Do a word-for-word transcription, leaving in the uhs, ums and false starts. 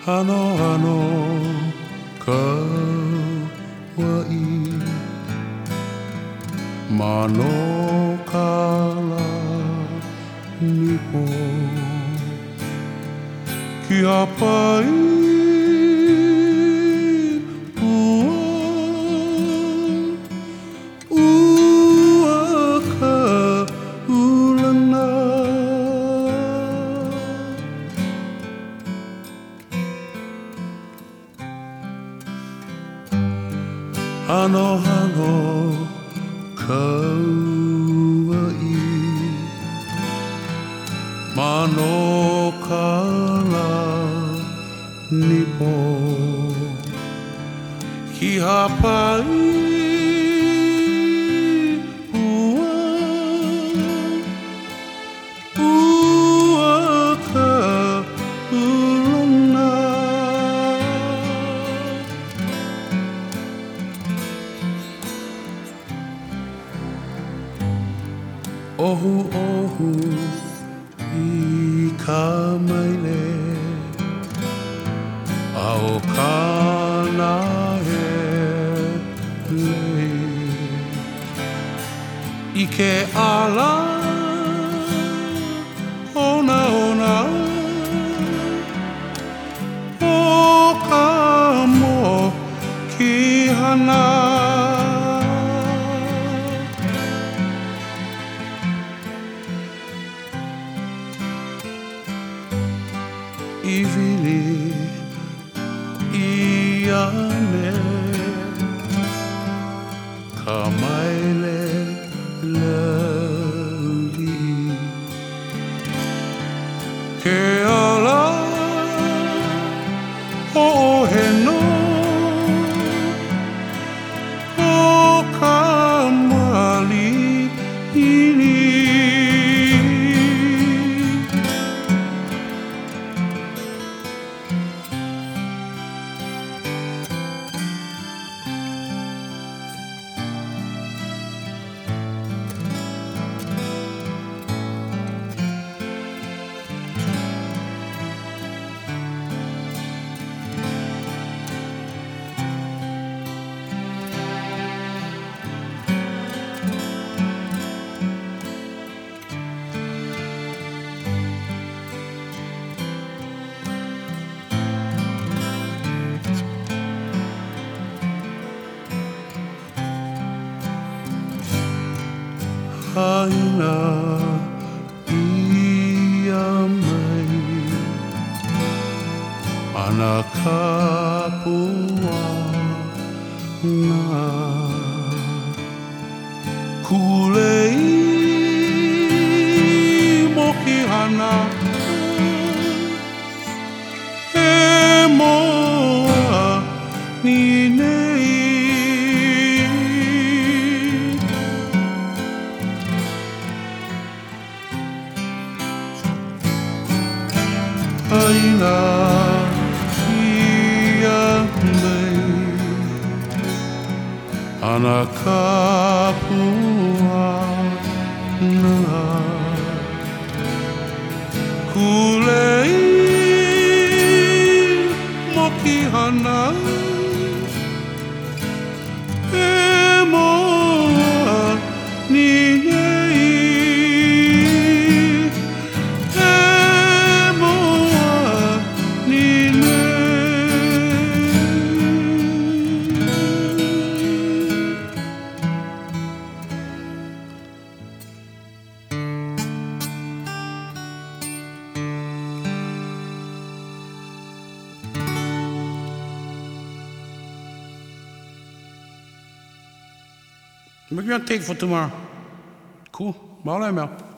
あのあのかわいい間のからにもきあぱいあの葉のかわいい間のからにもきはぱいうわかうらなおふおふいかまいね青かなえれいけあらおなおなおかもきはないびりいやねかまえれらりけあらおへのおかまりにはいないやまいあなかぷはなくれいもきはなえもにねはいないやめあなかぷはなくれいもきはなえもにねMaybe I'll take for tomorrow. Cool. Bon, là, merde.